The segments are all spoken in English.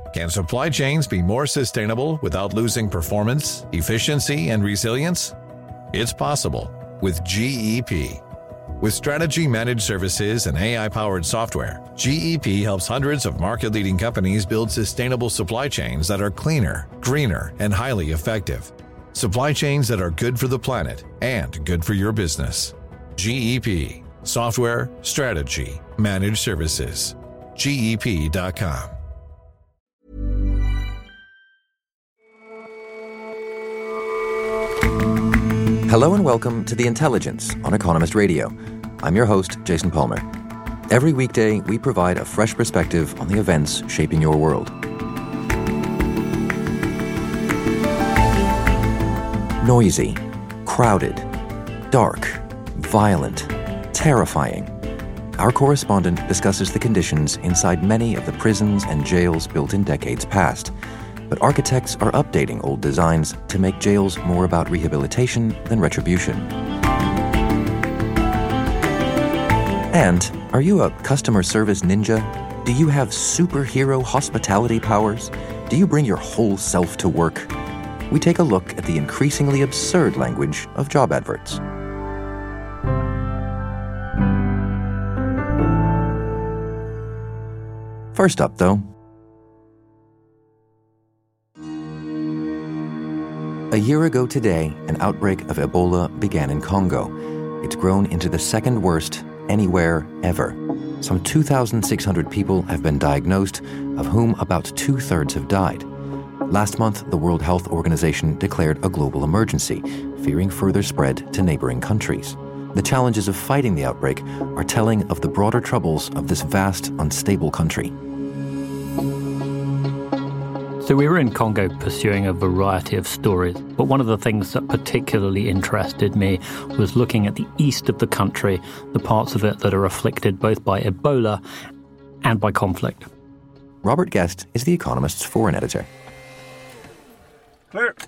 Can supply chains be more sustainable without losing performance, efficiency, and resilience? It's possible with GEP. With strategy managed services and AI-powered software, GEP helps hundreds of market-leading companies build sustainable supply chains that are cleaner, greener, and highly effective. Supply chains that are good for the planet and good for your business. GEP. Software, strategy, managed services. GEP.com. Hello and welcome to The Intelligence on Economist Radio. I'm your host, Jason Palmer. Every weekday, we provide a fresh perspective on the events shaping your world. Noisy, crowded, dark, violent, terrifying. Our correspondent discusses the conditions inside many of the prisons and jails built in decades past. But architects are updating old designs to make jails more about rehabilitation than retribution. And are you a customer service ninja? Do you have superhero hospitality powers? Do you bring your whole self to work? We take a look at the increasingly absurd language of job adverts. First up, though, a year ago today, an outbreak of Ebola began in Congo. It's grown into the second worst anywhere ever. Some 2,600 people have been diagnosed, of whom about 2/3 have died. Last month, the World Health Organization declared a global emergency, fearing further spread to neighboring countries. The challenges of fighting the outbreak are telling of the broader troubles of this vast, unstable country. So we were in Congo pursuing a variety of stories, but one of the things that particularly interested me was looking at the east of the country, the parts of it that are afflicted both by Ebola and by conflict. Robert Guest is The Economist's foreign editor. Clear.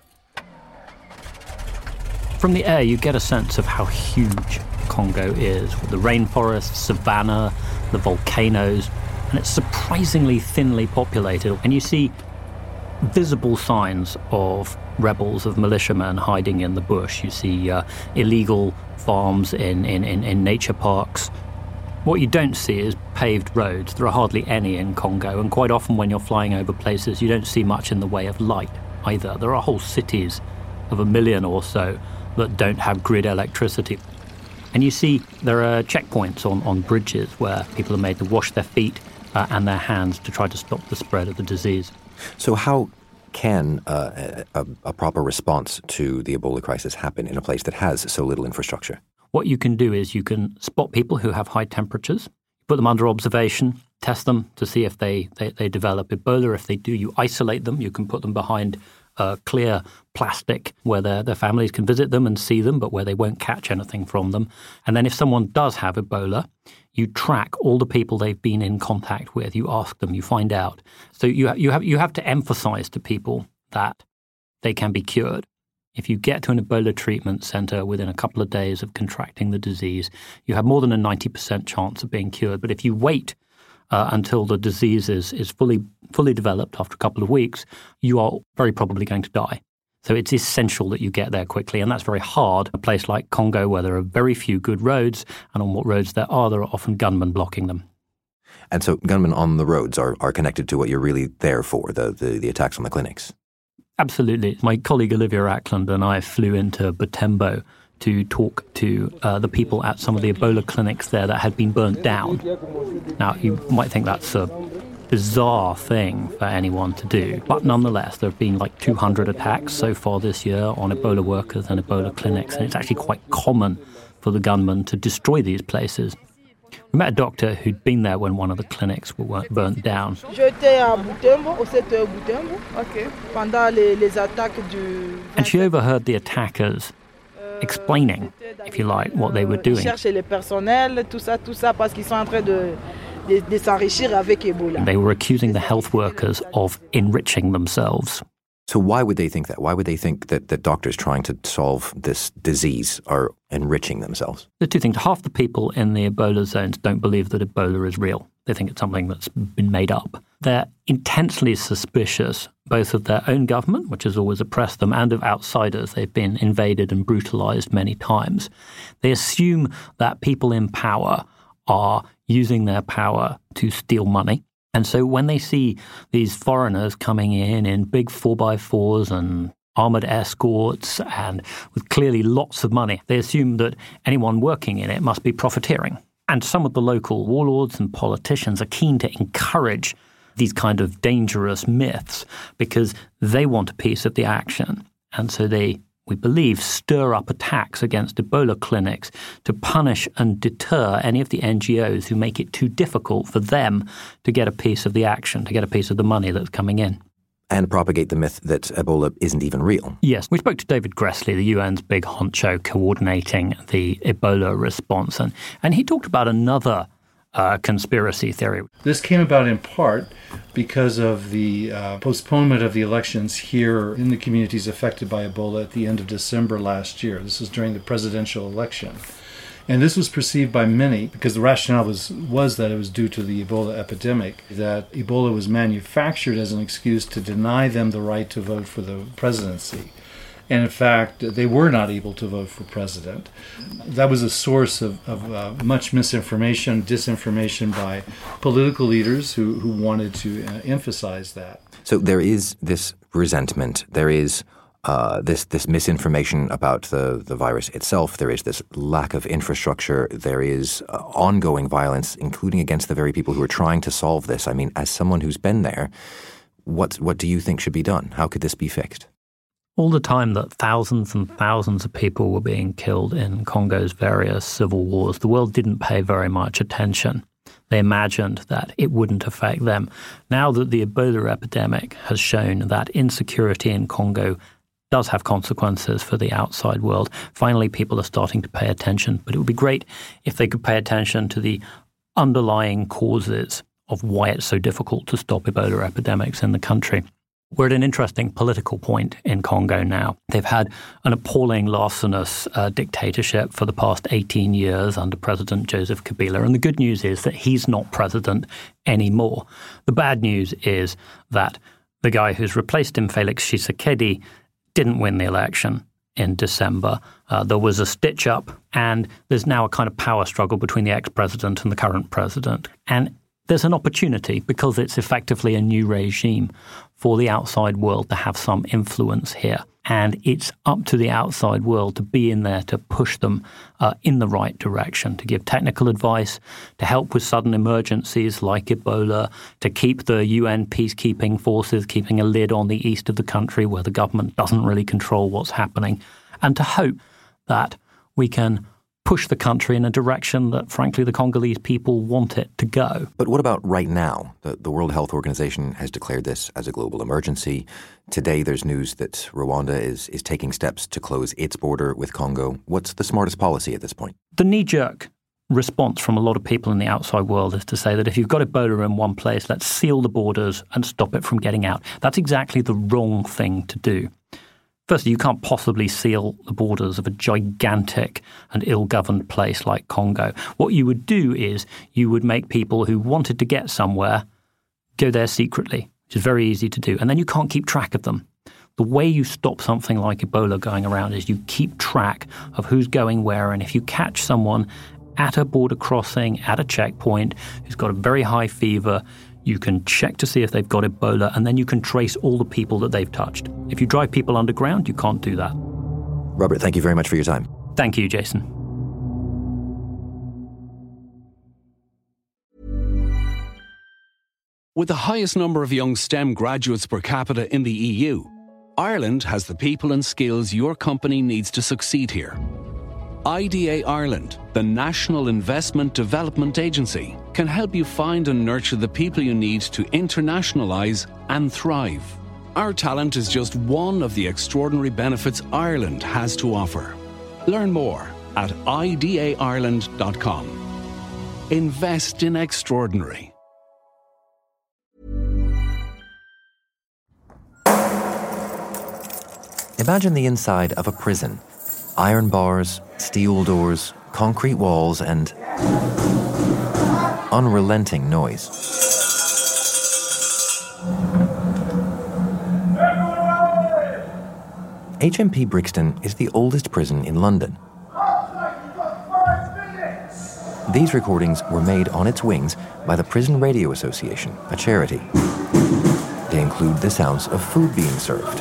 From the air, you get a sense of how huge Congo is, with the rainforests, savanna, the volcanoes, and it's surprisingly thinly populated. And you see visible signs of rebels, of militiamen hiding in the bush. You see illegal farms in nature parks. What you don't see is paved roads. There are hardly any in Congo, and quite often when you're flying over places, you don't see much in the way of light either. There are whole cities of 1 million or so that don't have grid electricity. And you see there are checkpoints on bridges where people are made to wash their feet and their hands to try to stop the spread of the disease. So how can a proper response to the Ebola crisis happen in a place that has so little infrastructure? What you can do is you can spot people who have high temperatures, put them under observation, test them to see if they develop Ebola. If they do, you isolate them. You can put them behind clear plastic where their families can visit them and see them, but where they won't catch anything from them. And then if someone does have Ebola, you track all the people they've been in contact with. You ask them, you find out. So you have to emphasize to people that they can be cured. If you get to an Ebola treatment center within a couple of days of contracting the disease, you have more than a 90% chance of being cured. But if you wait until the disease is fully developed after a couple of weeks, you are very probably going to die. So it's essential that you get there quickly, and that's very hard. A place like Congo, where there are very few good roads, and on what roads there are often gunmen blocking them. And so gunmen on the roads are connected to what you're really there for, the attacks on the clinics? Absolutely. My colleague Olivia Ackland and I flew into Butembo to talk to the people at some of the Ebola clinics there that had been burnt down. Now, you might think that's a bizarre thing for anyone to do, but nonetheless, there have been like 200 attacks so far this year on Ebola workers and Ebola clinics, and it's actually quite common for the gunmen to destroy these places. We met a doctor who'd been there when one of the clinics were burnt down. And she overheard the attackers explaining, if you like, what they were doing. They were accusing the health workers of enriching themselves. So why would they think that? Why would they think that doctors trying to solve this disease are enriching themselves? The two things. Half the people in the Ebola zones don't believe that Ebola is real. They think it's something that's been made up. They're intensely suspicious both of their own government, which has always oppressed them, and of outsiders. They've been invaded and brutalized many times. They assume that people in power are using their power to steal money. And so when they see these foreigners coming in big 4x4s and armoured escorts and with clearly lots of money, they assume that anyone working in it must be profiteering. And some of the local warlords and politicians are keen to encourage these kind of dangerous myths because they want a piece of the action. And so they, we believe, stir up attacks against Ebola clinics to punish and deter any of the NGOs who make it too difficult for them to get a piece of the action, to get a piece of the money that's coming in. And propagate the myth that Ebola isn't even real. Yes. We spoke to David Gressly, the UN's big honcho coordinating the Ebola response, and he talked about another conspiracy theory. This came about in part because of the postponement of the elections here in the communities affected by Ebola at the end of December last year. This was during the presidential election. And this was perceived by many, because the rationale was that it was due to the Ebola epidemic, that Ebola was manufactured as an excuse to deny them the right to vote for the presidency. And in fact, they were not able to vote for president. That was a source of much misinformation, disinformation by political leaders who wanted to emphasize that. So there is this resentment. There is this misinformation about the virus itself. There is this lack of infrastructure. There is ongoing violence, including against the very people who are trying to solve this. I mean, as someone who's been there, what do you think should be done? How could this be fixed? All the time that thousands and thousands of people were being killed in Congo's various civil wars, the world didn't pay very much attention. They imagined that it wouldn't affect them. Now that the Ebola epidemic has shown that insecurity in Congo does have consequences for the outside world, finally people are starting to pay attention. But it would be great if they could pay attention to the underlying causes of why it's so difficult to stop Ebola epidemics in the country. We're at an interesting political point in Congo now. They've had an appalling, larcenous dictatorship for the past 18 years under President Joseph Kabila. And the good news is that he's not president anymore. The bad news is that the guy who's replaced him, Felix Tshisekedi, didn't win the election in December. There was a stitch-up, and there's now a kind of power struggle between the ex-president and the current president. And there's an opportunity, because it's effectively a new regime, for the outside world to have some influence here. And it's up to the outside world to be in there to push them in the right direction, to give technical advice, to help with sudden emergencies like Ebola, to keep the UN peacekeeping forces keeping a lid on the east of the country where the government doesn't really control what's happening, and to hope that we can push the country in a direction that, frankly, the Congolese people want it to go. But what about right now? The World Health Organization has declared this as a global emergency. Today there's news that Rwanda is taking steps to close its border with Congo. What's the smartest policy at this point? The knee-jerk response from a lot of people in the outside world is to say that if you've got Ebola in one place, let's seal the borders and stop it from getting out. That's exactly the wrong thing to do. Firstly, you can't possibly seal the borders of a gigantic and ill-governed place like Congo. What you would do is you would make people who wanted to get somewhere go there secretly, which is very easy to do, and then you can't keep track of them. The way you stop something like Ebola going around is you keep track of who's going where, and if you catch someone at a border crossing, at a checkpoint, who's got a very high fever, you can check to see if they've got Ebola, and then you can trace all the people that they've touched. If you drive people underground, you can't do that. Robert, thank you very much for your time. Thank you, Jason. With the highest number of young STEM graduates per capita in the EU, Ireland has the people and skills your company needs to succeed here. IDA Ireland, the National Investment Development Agency, can help you find and nurture the people you need to internationalise and thrive. Our talent is just one of the extraordinary benefits Ireland has to offer. Learn more at idaireland.com. Invest in extraordinary. Imagine the inside of a prison. Iron bars, steel doors, concrete walls, and unrelenting noise. HMP Brixton is the oldest prison in London. These recordings were made on its wings by the Prison Radio Association, a charity. They include the sounds of food being served,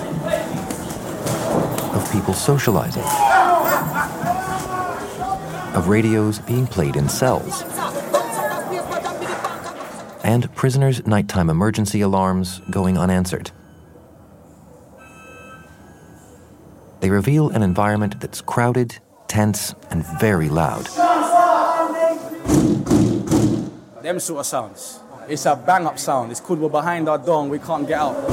of people socializing, of radios being played in cells, and prisoners' nighttime emergency alarms going unanswered. They reveal an environment that's crowded, tense, and very loud. Them sort of sounds. It's a bang-up sound. It's cool, we're behind our door and we can't get out.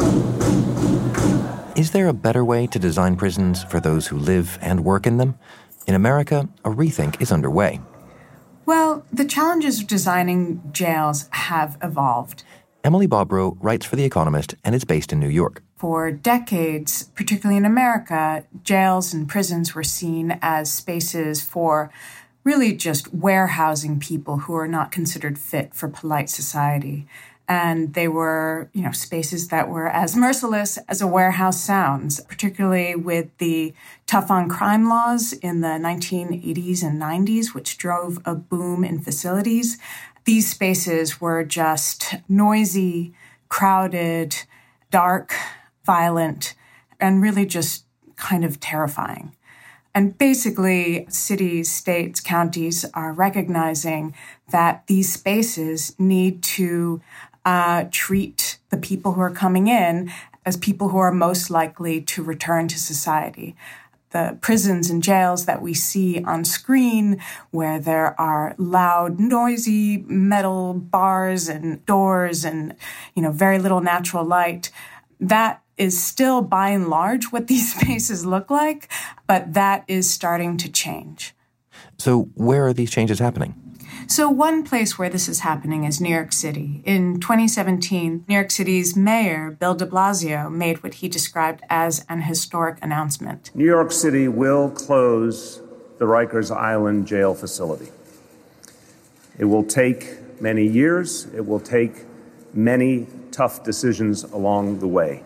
Is there a better way to design prisons for those who live and work in them? In America, a rethink is underway. Well, the challenges of designing jails have evolved. Emily Bobrow writes for The Economist and is based in New York. For decades, particularly in America, jails and prisons were seen as spaces for really just warehousing people who are not considered fit for polite society. And they were, spaces that were as merciless as a warehouse sounds, particularly with the tough on crime laws in the 1980s and 90s, which drove a boom in facilities. These spaces were just noisy, crowded, dark, violent, and really just kind of terrifying. And basically, cities, states, counties are recognizing that these spaces need to treat the people who are coming in as people who are most likely to return to society. The prisons and jails that we see on screen, where there are loud, noisy metal bars and doors and, very little natural light, that is still by and large what these spaces look like, but that is starting to change. So where are these changes happening? So one place where this is happening is New York City. In 2017, New York City's mayor, Bill de Blasio, made what he described as an historic announcement. New York City will close the Rikers Island jail facility. It will take many years. It will take many tough decisions along the way.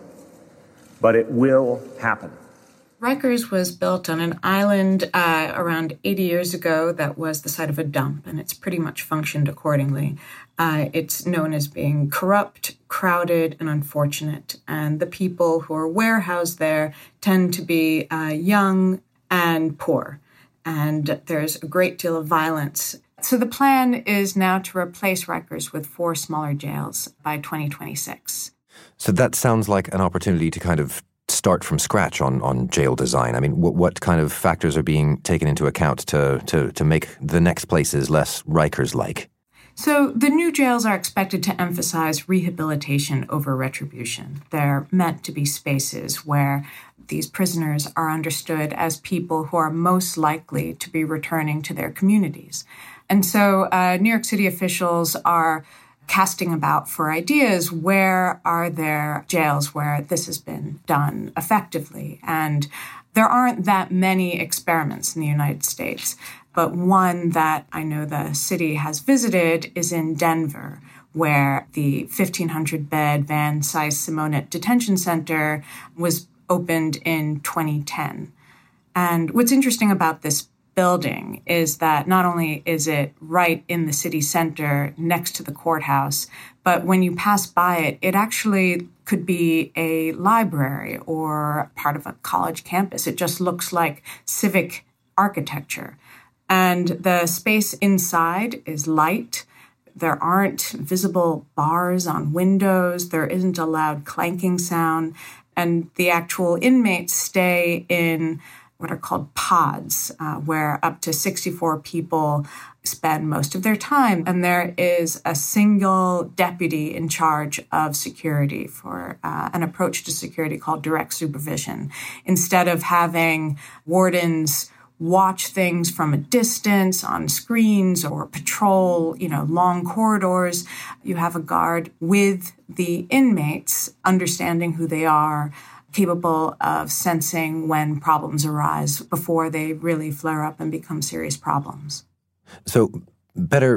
But it will happen. Rikers was built on an island around 80 years ago that was the site of a dump, and it's pretty much functioned accordingly. It's known as being corrupt, crowded, and unfortunate. And the people who are warehoused there tend to be young and poor. And there's a great deal of violence. So the plan is now to replace Rikers with 4 smaller jails by 2026. So that sounds like an opportunity to kind of start from scratch on jail design. I mean, what kind of factors are being taken into account to make the next places less Rikers-like? So the new jails are expected to emphasize rehabilitation over retribution. They're meant to be spaces where these prisoners are understood as people who are most likely to be returning to their communities. And so New York City officials are casting about for ideas. Where are there jails where this has been done effectively? And there aren't that many experiments in the United States, but one that I know the city has visited is in Denver, where the 1,500-bed Van Cise-Simonet Detention Center was opened in 2010. And what's interesting about this building is that not only is it right in the city center next to the courthouse, but when you pass by it, it actually could be a library or part of a college campus. It just looks like civic architecture. And the space inside is light. There aren't visible bars on windows. There isn't a loud clanking sound. And the actual inmates stay in what are called pods, where up to 64 people spend most of their time. And there is a single deputy in charge of security for an approach to security called direct supervision. Instead of having wardens watch things from a distance on screens or patrol, long corridors, you have a guard with the inmates, understanding who they are, capable of sensing when problems arise before they really flare up and become serious problems. So better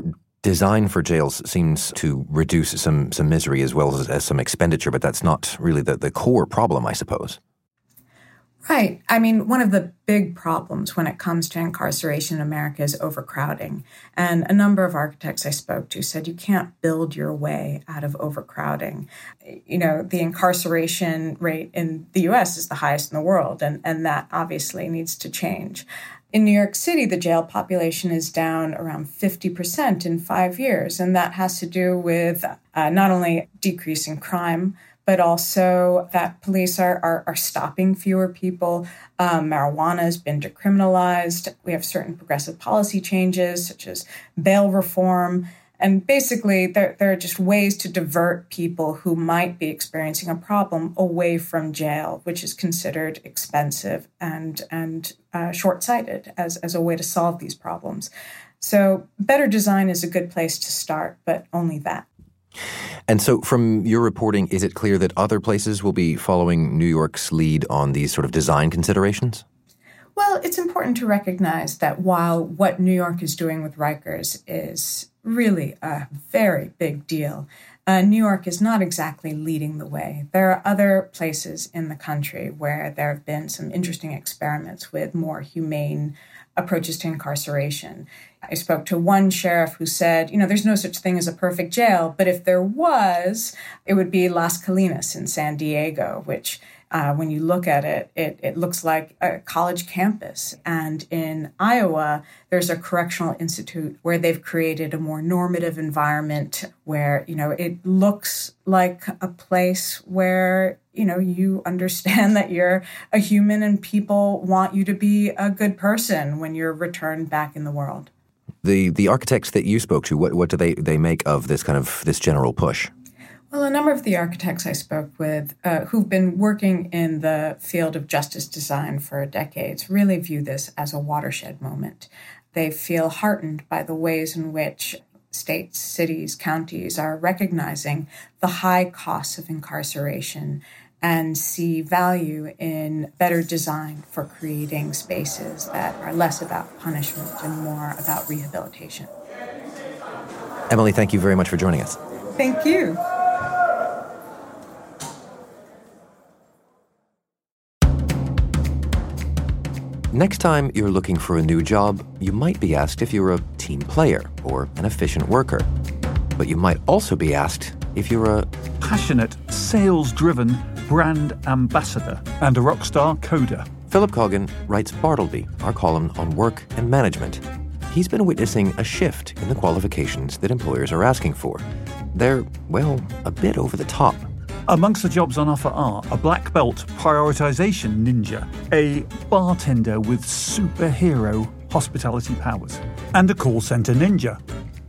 design for jails seems to reduce some misery as well as some expenditure, but that's not really the core problem, I suppose. Right. I mean, one of the big problems when it comes to incarceration in America is overcrowding. And a number of architects I spoke to said you can't build your way out of overcrowding. You know, the incarceration rate in the U.S. is the highest in the world, and that obviously needs to change. In New York City, the jail population is down around 50% in 5 years, and that has to do with not only decreasing crime, but also that police are stopping fewer people. Marijuana has been decriminalized. We have certain progressive policy changes, such as bail reform. And basically, there are just ways to divert people who might be experiencing a problem away from jail, which is considered expensive and short-sighted as a way to solve these problems. So better design is a good place to start, but only that. And so from your reporting, is it clear that other places will be following New York's lead on these sort of design considerations? Well, it's important to recognize that while what New York is doing with Rikers is really a very big deal, New York is not exactly leading the way. There are other places in the country where there have been some interesting experiments with more humane approaches to incarceration. I spoke to one sheriff who said, there's no such thing as a perfect jail, but if there was, it would be Las Colinas in San Diego, which when you look at it, it looks like a college campus. And in Iowa, there's a correctional institute where they've created a more normative environment where, it looks like a place where, you understand that you're a human and people want you to be a good person when you're returned back in the world. The architects that you spoke to, what do they make of this this general push? Well, a number of the architects I spoke with who've been working in the field of justice design for decades really view this as a watershed moment. They feel heartened by the ways in which states, cities, counties are recognizing the high costs of incarceration and see value in better design for creating spaces that are less about punishment and more about rehabilitation. Emily, thank you very much for joining us. Thank you. Next time you're looking for a new job, you might be asked if you're a team player or an efficient worker. But you might also be asked if you're a passionate, sales-driven brand ambassador and a rockstar coder. Philip Coggan writes Bartleby, our column on work and management. He's been witnessing a shift in the qualifications that employers are asking for. They're, a bit over the top. Amongst the jobs on offer are a black belt prioritization ninja, a bartender with superhero hospitality powers, and a call center ninja.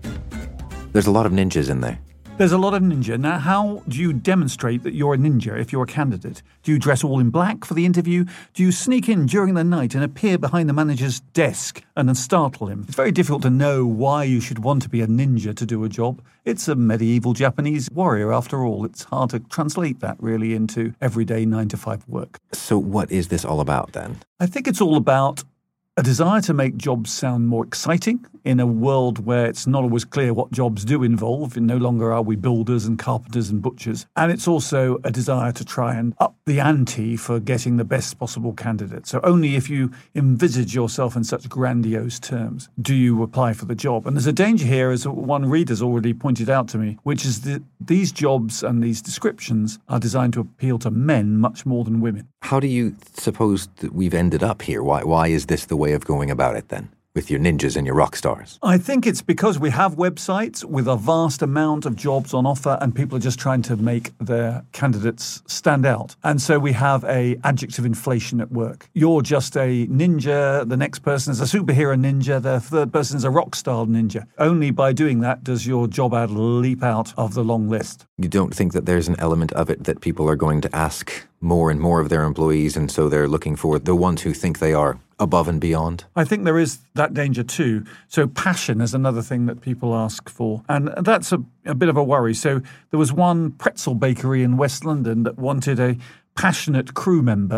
There's a lot of ninjas in there. There's a lot of ninja. Now, how do you demonstrate that you're a ninja if you're a candidate? Do you dress all in black for the interview? Do you sneak in during the night and appear behind the manager's desk and then startle him? It's very difficult to know why you should want to be a ninja to do a job. It's a medieval Japanese warrior, after all. It's hard to translate that really into everyday 9-to-5 work. So what is this all about then? I think it's all about a desire to make jobs sound more exciting in a world where it's not always clear what jobs do involve. And no longer are we builders and carpenters and butchers. And it's also a desire to try and up the ante for getting the best possible candidate. So only if you envisage yourself in such grandiose terms do you apply for the job. And there's a danger here, as one reader's already pointed out to me, which is that these jobs and these descriptions are designed to appeal to men much more than women. How do you suppose that we've ended up here? Why is this the way of going about it then, with your ninjas and your rock stars? I think it's because we have websites with a vast amount of jobs on offer and people are just trying to make their candidates stand out. And so we have a adjective inflation at work. You're just a ninja, the next person is a superhero ninja, the third person is a rock star ninja. Only by doing that does your job ad leap out of the long list. You don't think that there's an element of it that people are going to ask more and more of their employees, and so they're looking for the ones who think they are above and beyond? I think there is that danger too. So passion is another thing that people ask for, and that's a bit of a worry. So there was one pretzel bakery in West London that wanted a passionate crew member,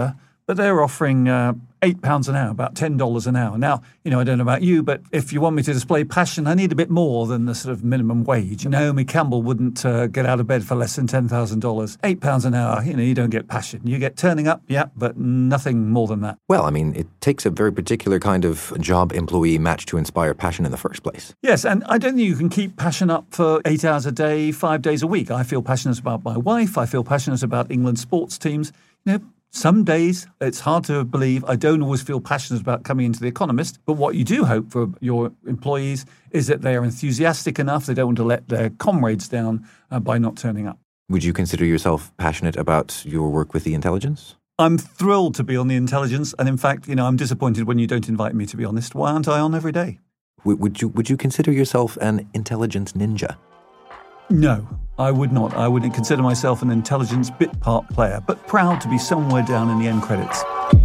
but they're offering £8 an hour, about $10 an hour. Now, I don't know about you, but if you want me to display passion, I need a bit more than the sort of minimum wage. Naomi Campbell wouldn't get out of bed for less than $10,000. £8 an hour, you don't get passion. You get turning up, yeah, but nothing more than that. Well, it takes a very particular kind of job-employee match to inspire passion in the first place. Yes, and I don't think you can keep passion up for 8 hours a day, 5 days a week. I feel passionate about my wife. I feel passionate about England sports teams. Some days, it's hard to believe, I don't always feel passionate about coming into The Economist, but what you do hope for your employees is that they are enthusiastic enough, they don't want to let their comrades down by not turning up. Would you consider yourself passionate about your work with the intelligence? I'm thrilled to be on the intelligence, and in fact, I'm disappointed when you don't invite me, to be honest. Why aren't I on every day? Would you consider yourself an intelligence ninja? No, I would not. I wouldn't consider myself an intelligence bit part player, but proud to be somewhere down in the end credits.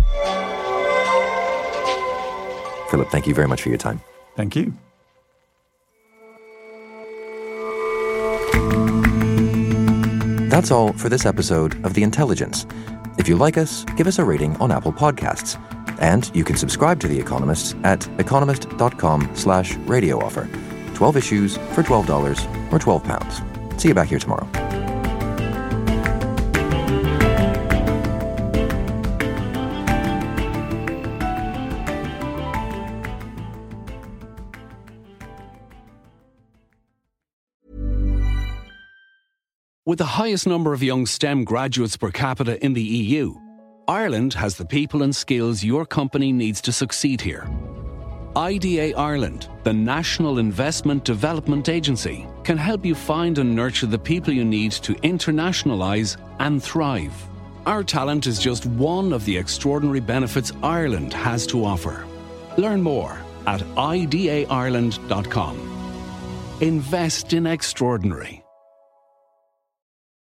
Philip, thank you very much for your time. Thank you. That's all for this episode of The Intelligence. If you like us, give us a rating on Apple Podcasts. And you can subscribe to The Economist at economist.com/radio offer. 12 issues for $12 or £12. See you back here tomorrow. With the highest number of young STEM graduates per capita in the EU, Ireland has the people and skills your company needs to succeed here. IDA Ireland, the National Investment Development Agency, can help you find and nurture the people you need to internationalise and thrive. Our talent is just one of the extraordinary benefits Ireland has to offer. Learn more at idaireland.com. Invest in extraordinary.